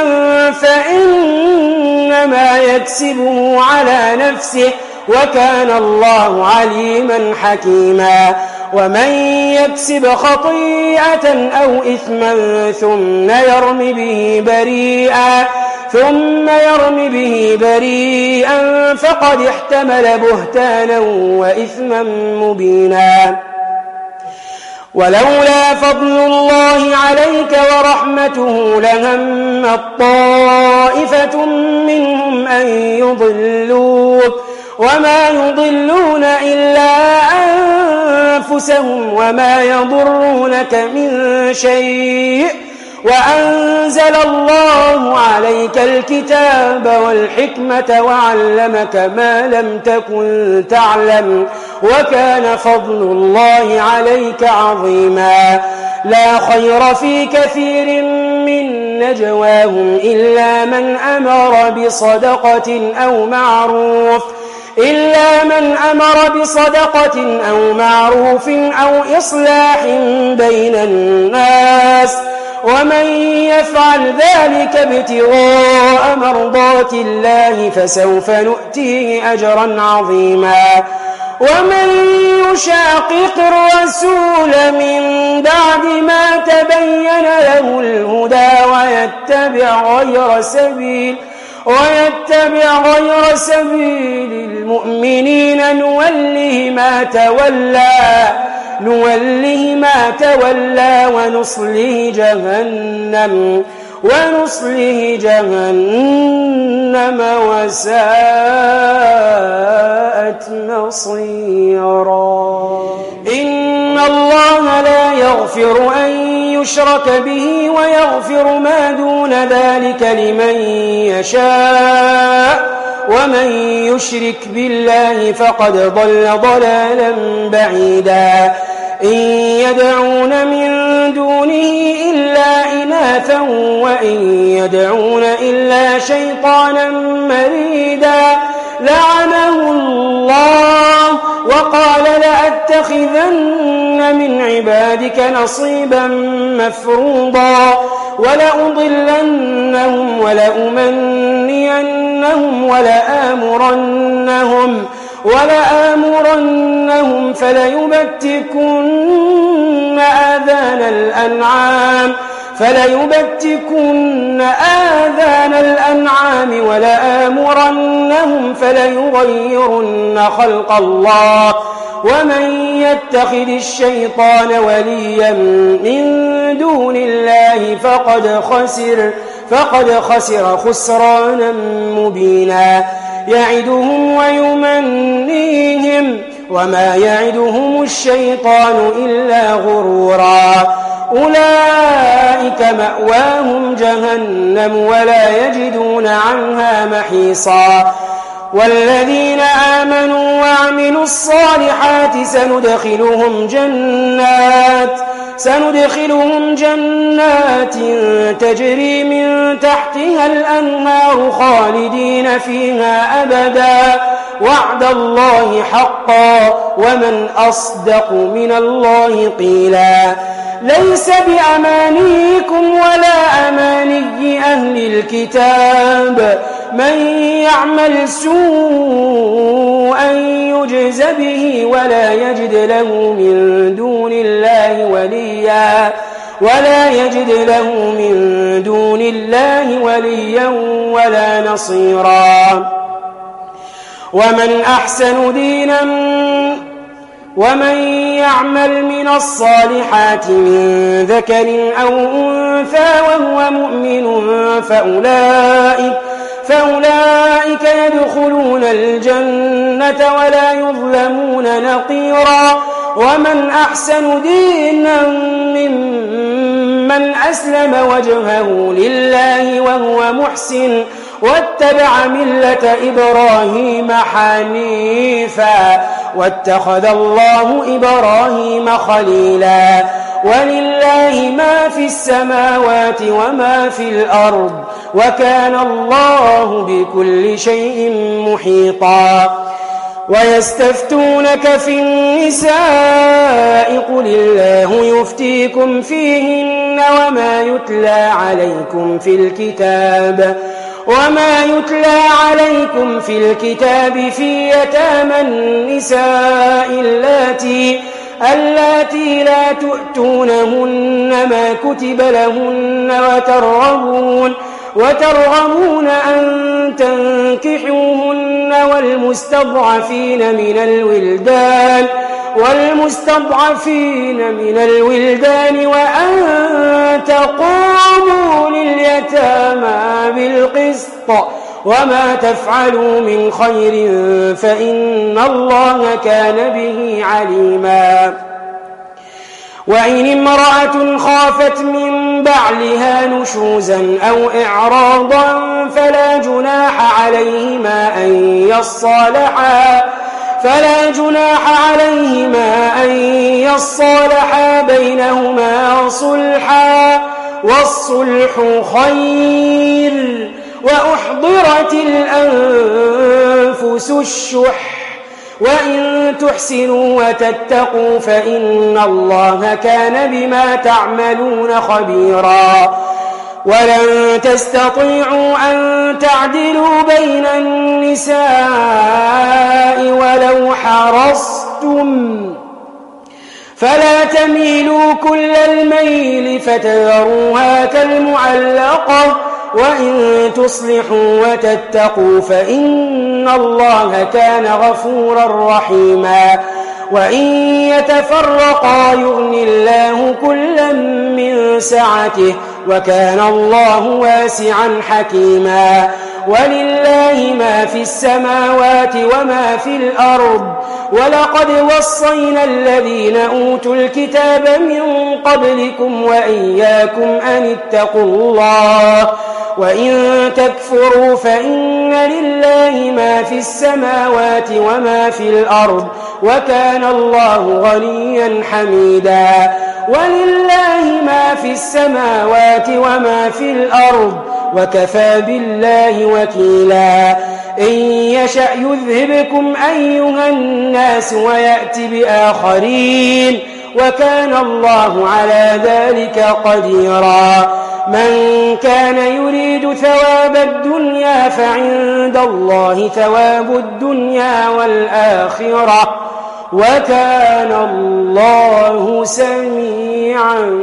فإنما يكسبه على نفسه وكان الله عليما حكيما ومن يكسب خطيئة أو إثما ثم يرم به بريئا ثم يرم به بريئا فقد احتمل بهتانا وإثما مبينا ولولا فضل الله عليك ورحمته لهم طائفة منهم أن يضلوك وما يضلون إلا أنفسهم وما يضرونك من شيء وأنزل الله عليك الكتاب والحكمة وعلمك ما لم تكن تعلم وكان فضل الله عليك عظيما لا خير في كثير من نجواهم إلا من أمر بصدقة أو معروف إلا من أمر بصدقة أو معروف أو إصلاح بين الناس ومن يفعل ذلك ابتغاء مرضات الله فسوف نؤتيه أجرا عظيما ومن يشاقق الرسول من بعد ما تبين له الهدى ويتبع غير سبيل ويتبع غير سبيل المؤمنين نوله ما تولى نوله ما تولى ونصله جهنم ونصله جهنم وساءت مصيرا إن الله لا يغفر أن يشرك به ويغفر ما دون ذلك لمن يشاء ومن يشرك بالله فقد ضل ضلالا بعيدا إن يدعون من دونه إلا إناثا وإن يدعون إلا شيطانا مريدا لعنه الله وقال لأتخذن من عبادك نصيبا مفروضا ولأضلنهم ولأمنينهم ولآمرنهم ولآمرنهم فليبتكن آذان الأنعام فليبتكن آذان الأنعام ولآمرنهم فليغيرن خلق الله ومن يتخذ الشيطان وليا من دون الله فقد خسر فقد خسر خسرانا مبينا يعدهم ويمنيهم وما يعدهم الشيطان إلا غرورا أولئك مأواهم جهنم ولا يجدون عنها محيصا والذين آمنوا وعملوا الصالحات سندخلهم جنات سندخلهم جنات تجري من تحتها الأنهار خالدين فيها أبدا وعد الله حقا ومن أصدق من الله قيلا ليس بأمانيكم ولا أماني أهل الكتاب من يعمل سوءا يجز به ولا يجد له من دون الله وليا ولا يجد له من دون الله وليا ولا نصيرا ومن أحسن دينا ومن يعمل من الصالحات من ذكر أو أنثى وهو مؤمن فأولئك فأولئك يدخلون الجنة ولا يظلمون نقيرا ومن أحسن دينا ممن أسلم وجهه لله وهو محسن واتبع ملة إبراهيم حنيفا واتخذ الله إبراهيم خليلا ولله ما في السماوات وما في الأرض وكان الله بكل شيء محيطا ويستفتونك في النساء قل الله يفتيكم فيهن وما يتلى عليكم في الكتاب وما يتلى عليكم في الكتاب في يتامى النساء اللاتي اللاتي لا تؤتونهن ما كتب لهن وترغبون وترغبون أن تنكحوهن والمستضعفين من الولدان والمستضعفين من الولدان وأن تقوموا لليتامى بالقسط وما تفعلوا من خير فإن الله كان به عليما. وإن امرأة خافت من بعلها نشوزا أو إعراضا فلا جناح عليهما أن يصالحا فلا جناح عليهما أن يصالحا بينهما صلحا والصلح خير وأحضرت الأنفس الشح وإن تحسنوا وتتقوا فإن الله كان بما تعملون خبيرا. ولن تستطيعوا أن تعدلوا بين النساء ولو حرصتم فلا تميلوا كل الميل فتذروها كالمعلقة وإن تصلحوا وتتقوا فإن الله كان غفورا رحيما. وإن يتفرقا يغن الله كلا من سعته وكان الله واسعا حكيما. ولله ما في السماوات وما في الأرض ولقد وصينا الذين أوتوا الكتاب من قبلكم وإياكم أن اتقوا الله وإن تكفروا فإن لله ما في السماوات وما في الأرض وكان الله غنيا حميدا. ولله ما في السماوات وما في الأرض وكفى بالله وكيلا. إن يشأ يذهبكم أيها الناس ويأتي بآخرين وكان الله على ذلك قديرا. من كان يريد ثواب الدنيا فعند الله ثواب الدنيا والآخرة وكان الله سميعا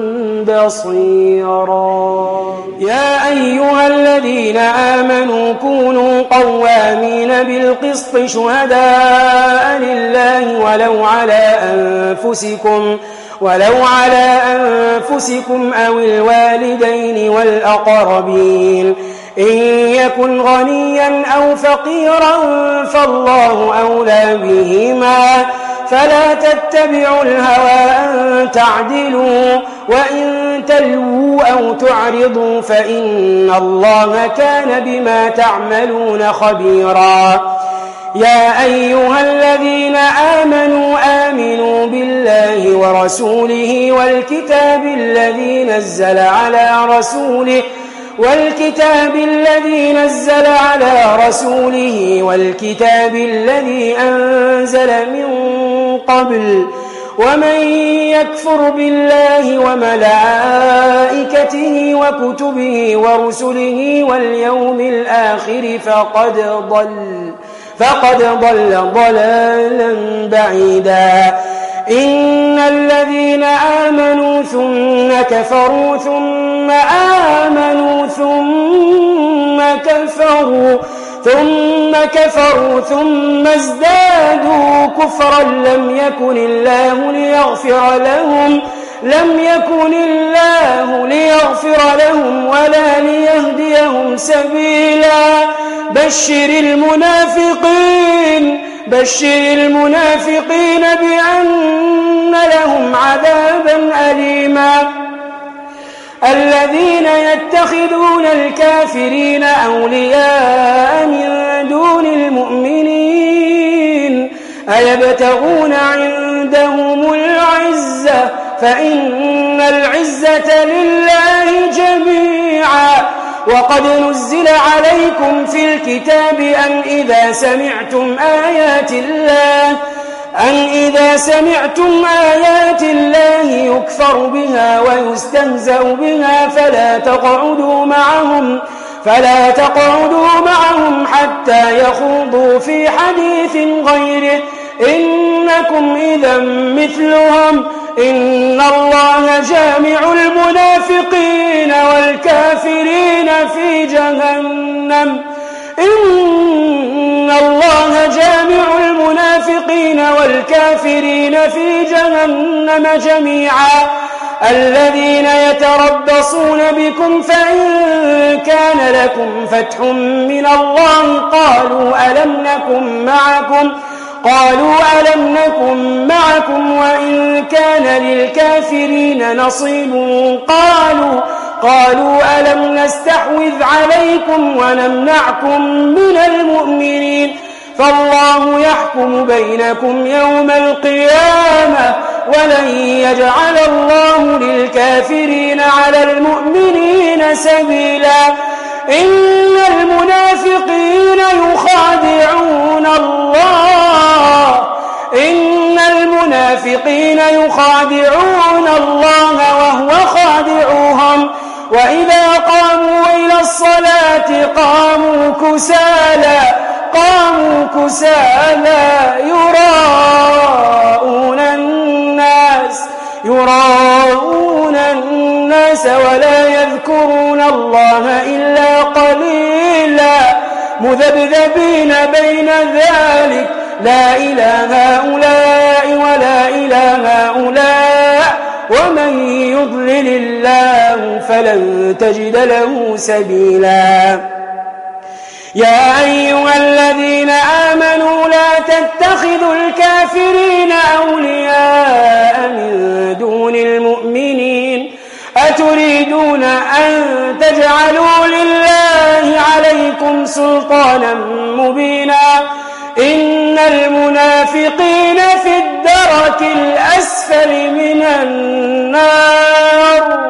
بصيرا. يا أيها الذين آمنوا كونوا قوامين بالقسط شهداء لله ولو على أنفسكم ولو على أنفسكم أو الوالدين والأقربين إن يكن غنيا أو فقيرا فالله أولى بهما فلا تتبعوا الهوى أن تعدلوا وإن تلووا أو تعرضوا فإن الله كان بما تعملون خبيرا. يا أيها الذين آمنوا آمنوا بالله ورسوله والكتاب الذي نزل على رسوله والكتاب الذي نزل على رسوله والكتاب الذي أنزل من قبل ومن يكفر بالله وملائكته وكتبه ورسله واليوم الآخر فقد ضل فقد ضل ضلالا بعيدا. إن الذين آمنوا ثم كفروا ثم آمنوا ثم كفروا ثم كفروا ثم ازدادوا كفرا لم يكن الله ليغفر لهم لم يكن الله ليغفر لهم ولا ليهديهم سبيلا. بشر المنافقين بشر المنافقين بأن لهم عذابا أليما. الذين يتخذون الكافرين أولياء من دون المؤمنين أيبتغون عندهم العزة فإن العزة لله جميعا. وقد نزل عليكم في الكتاب أن إذا سمعتم آيات الله أن إذا سمعتم آيات الله يكفر بها ويستهزأ بها فلا تقعدوا معهم فلا تقعدوا معهم حتى يخوضوا في حديث غيره إنكم إذا مثلهم إن الله جامع المنافقين والكافرين في جهنم إن إن الله جامع المنافقين والكافرين في جهنم جميعا الذين يتربصون بكم فإن كان لكم فتح من الله قالوا ألم نكن معكم قالوا ألم نكن معكم وإن كان للكافرين نصيب قالوا قالوا ألم نستحوذ عليكم ونمنعكم من المؤمنين فالله يحكم بينكم يوم القيامة ولن يجعل الله للكافرين على المؤمنين سبيلا إن المنافقين يخادعون الله إن المنافقين يخادعون الله وهو خادعهم وإذا قاموا إلى الصلاة قاموا كسالى قاموا كسالى يراءون الناس يراءون الناس ولا يذكرون الله إلا قليلا مذبذبين بين ذلك لا إله هؤلاء ولا إله هؤلاء ومن يضلل الله فلن تجد له سبيلا يا أيها الذين آمنوا لا تتخذوا الكافرين أولياء من دون المؤمنين أتريدون أن تجعلوا لله عليكم سلطانا مبينا إن المنافقين في الدرك الأسفل من النار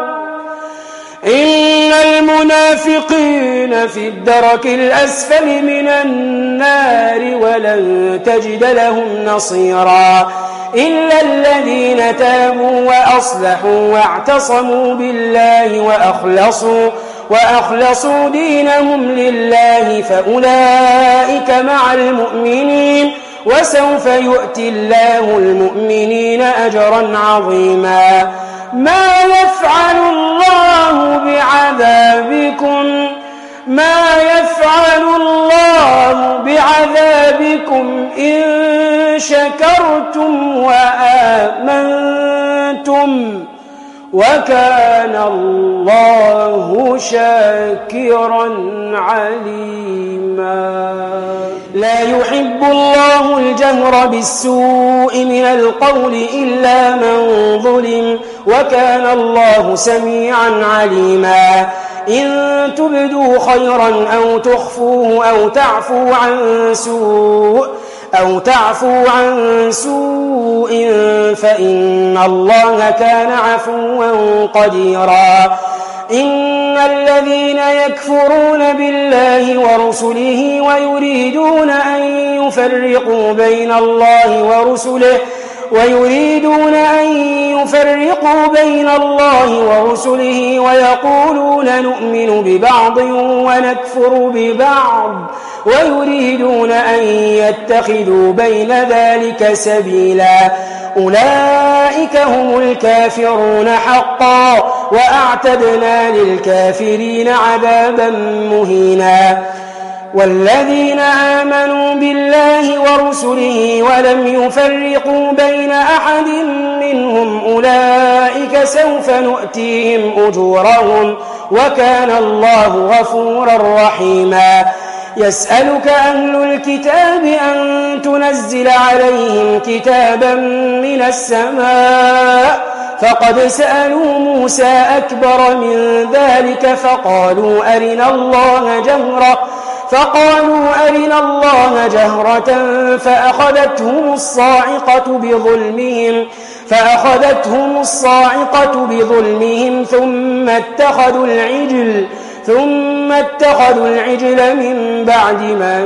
إن المنافقين في الدرك الأسفل من النار ولن تجد لهم نصيرا إلا الذين تابوا وأصلحوا واعتصموا بالله وأخلصوا وأخلصوا دينهم لله فأولئك مع المؤمنين وسوف يؤتي الله المؤمنين أجرا عظيما ما يفعل الله بعذابكم ما يفعل الله بعذابكم إن شكرتم وآمنتم وكان الله شاكرا عليما لا يحب الله الجهر بالسوء من القول إلا من ظلم وكان الله سميعا عليما إن تبدوا خيرا أو تخفوه أو تعفو عن سوء أو تعفو عن سوء فإن الله كان عفوا قديرا إن الذين يكفرون بالله ورسله ويريدون أن يفرقوا بين الله ورسله ويريدون أن يفرقوا بين الله ورسله ويقولون نؤمن ببعض ونكفر ببعض ويريدون أن يتخذوا بين ذلك سبيلا أولئك هم الكافرون حقا وأعتدنا للكافرين عذابا مهينا والذين آمنوا بالله ورسله ولم يفرقوا بين أحد منهم أولئك سوف نؤتيهم أجورهم وكان الله غفورا رحيما يسألك أهل الكتاب أن تنزل عليهم كتابا من السماء فقد سألوا موسى أكبر من ذلك فقالوا أرنا الله جهرة فقالوا أرنا الله جهرة فأخذتهم الصاعقة بظلمهم فأخذتهم الصاعقة بظلمهم ثم اتخذوا العجل ثم اتخذوا العجل من بعد ما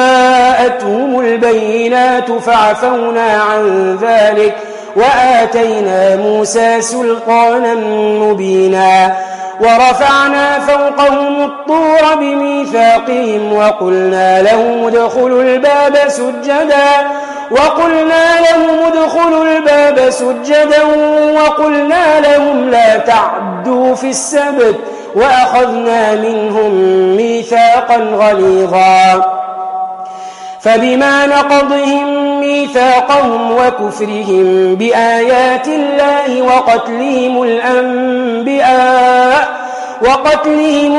جاءتهم البينات فعفونا عن ذلك وآتينا موسى سلطانا مبينا ورفعنا فوقهم الطور بميثاقهم وقلنا لهم ادخلوا الباب سجدا وقلنا لهم ادخلوا الباب سجدا وقلنا لهم لا تعدوا في السبت وأخذنا منهم ميثاقا غليظا فبما نقضهم ميثاقهم وكفرهم بآيات الله وقتلهم الأنبياء وقتلهم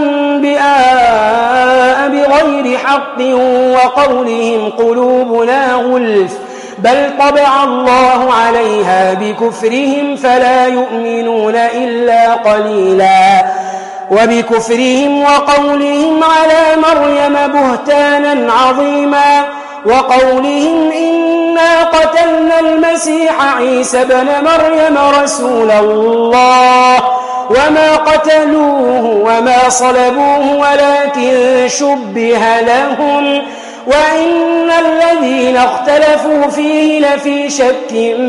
الأنبياء بغير حق وقولهم قلوبنا غلف بل طبع الله عليها بكفرهم فلا يؤمنون إلا قليلا وبكفرهم وقولهم على مريم بهتانا عظيما وقولهم إنا قتلنا المسيح عيسى ابن مريم رسول الله وما قتلوه وما صلبوه ولكن شبه لهم وإن الذين اختلفوا فيه لفي شك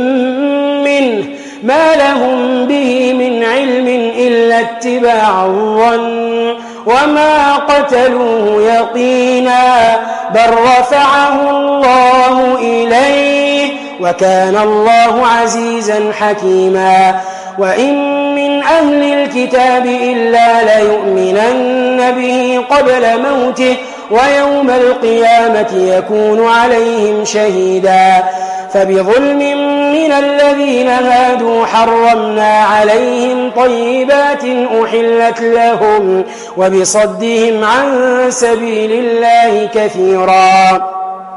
منه ما لهم به من علم إلا اتباع الظن وما قتلوه يقينا بل رفعه الله إليه وكان الله عزيزا حكيما وإن من أهل الكتاب إلا ليؤمنن به قبل موته ويوم القيامة يكون عليهم شهيدا فبظلم من الذين هادوا حرمنا عليهم طيبات أحلت لهم وبصدهم عن سبيل الله كثيرا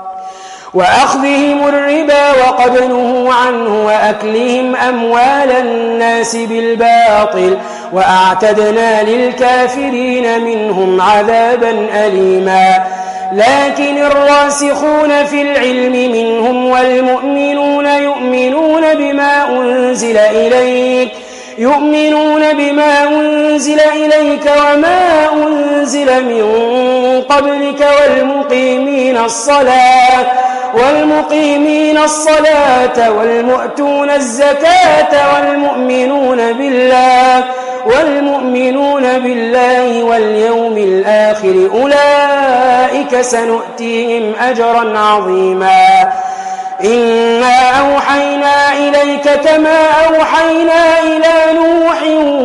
وأخذهم الربا وقد نهوا عنه وأكلهم أموال الناس بالباطل وأعتدنا للكافرين منهم عذابا أليما لكن الراسخون في العلم منهم والمؤمنون يؤمنون بما أنزل إليك يؤمنون بما أنزل إليك وما أنزل من قبلك والمقيمين الصلاة والمقيمين الصلاة والمؤتون الزكاة والمؤمنون بالله والمؤمنون بالله واليوم الآخر أولئك سنؤتيهم أجرا عظيما إنا أوحينا إليك كما أوحينا إلى نوح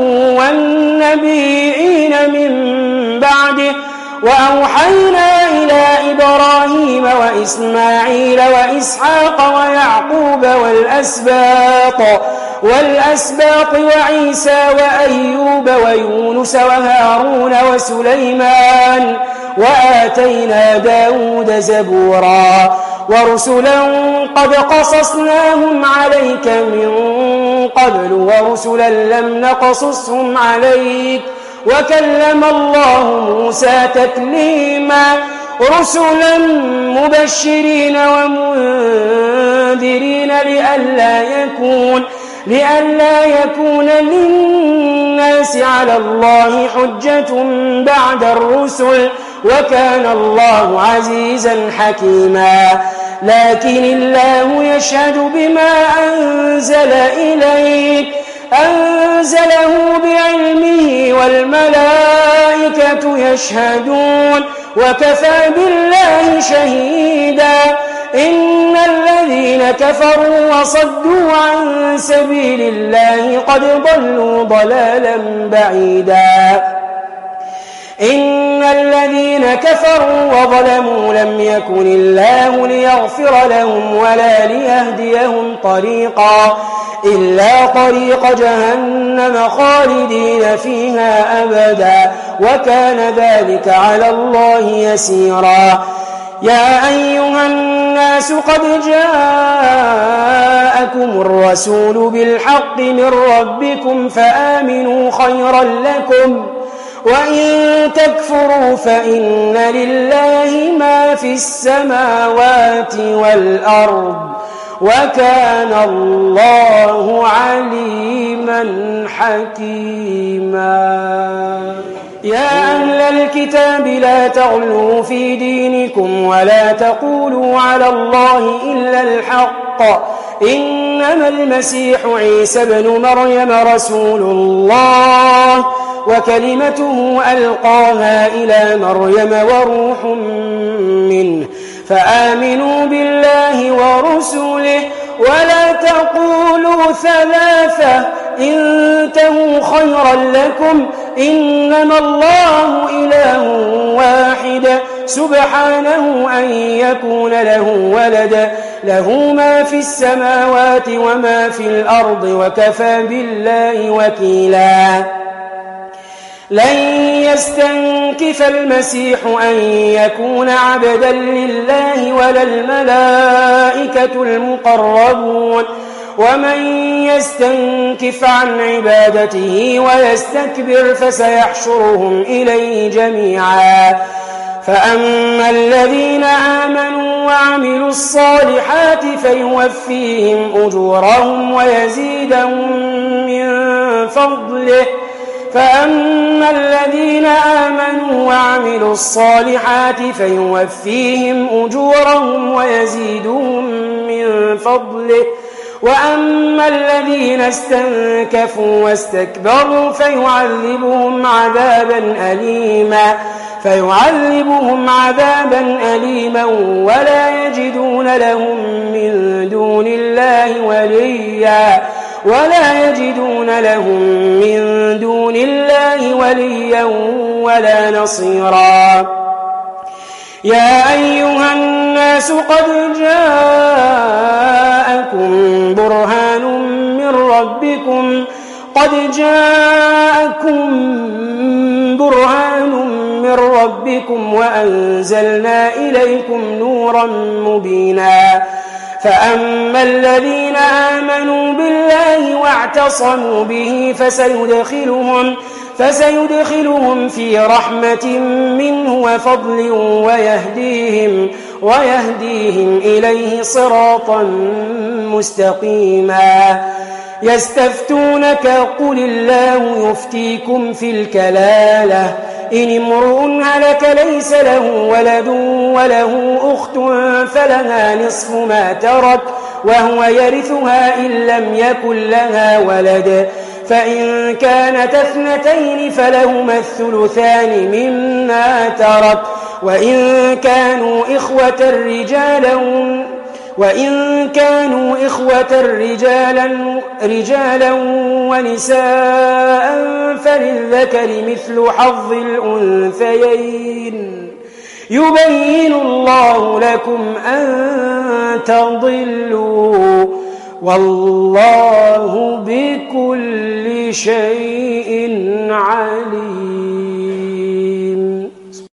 والنبيين من بعده وأوحينا إلى إبراهيم وإسماعيل وإسحاق ويعقوب والأسباط والأسباط وعيسى وأيوب ويونس وهارون وسليمان وآتينا داود زبورا ورسلا قد قصصناهم عليك من قبل ورسلا لم نقصصهم عليك وكلم الله موسى تكليما رسلا مبشرين ومنذرين لئلا يكون لئلا يكون للناس على الله حجة بعد الرسل وكان الله عزيزا حكيما لكن الله يشهد بما أنزل إليك أنزله بعلمه والملائكة يشهدون وكفى بالله شهيدا إن الذين كفروا وصدوا عن سبيل الله قد ضلوا ضلالا بعيدا إن الذين كفروا وظلموا لم يكن الله ليغفر لهم ولا ليهديهم طريقا إلا طريق جهنم خالدين فيها أبدا وكان ذلك على الله يسيرا يا أيها الناس قد جاءكم الرسول بالحق من ربكم فآمنوا خيرا لكم وإن تكفروا فإن لله ما في السماوات والأرض وكان الله عليما حكيما يا أهل الكتاب لا تغلوا في دينكم ولا تقولوا على الله إلا الحق إنما المسيح عيسى بن مريم رسول الله وكلمته ألقاها إلى مريم وروح منه فآمنوا بالله ورسله ولا تقولوا ثلاثة انتهوا خيرا لكم إنما الله إله واحد سبحانه أن يكون له ولد له ما في السماوات وما في الأرض وكفى بالله وكيلا لن يستنكف المسيح أن يكون عبدا لله ولا الملائكة المقربون ومن يستنكف عن عبادته ويستكبر فسيحشرهم إليه جميعا فأما الذين آمنوا وعملوا الصالحات فيوفيهم أجورهم ويزيدهم من فضله فأما الذين آمنوا وعملوا الصالحات فيوفيهم أجورهم ويزيدهم من فضله وأما الذين استنكفوا واستكبروا فيعذبهم عذابا أليما فيعذبهم عذابا أليما ولا يجدون لهم من دون الله وليا ولا يجدون لهم من دون الله وليا ولا نصيرا يا أيها الناس قد جاءكم برهان من ربكم قد جاءكم برهان من ربكم وأنزلنا إليكم نورا مبينا فأما الذين آمنوا بالله واعتصموا به فسيدخلهم فسيدخلهم في رحمة منه وفضل ويهديهم ويهديهم إليه صراطا مستقيما يستفتونك قل الله يفتيكم في الكلالة إن امرؤ هلك ليس له ولد وله أخت فلها نصف ما ترك وهو يرثها إن لم يكن لها ولد فإن كانت اثنتين فلهما الثلثان مما ترك وإن كانوا إخوة رجالا وإن كانوا إخوة رجالا رجالا ونساء فللذكر مثل حظ الأنثيين يبين الله لكم أن تضلوا والله بكل شيء عليم.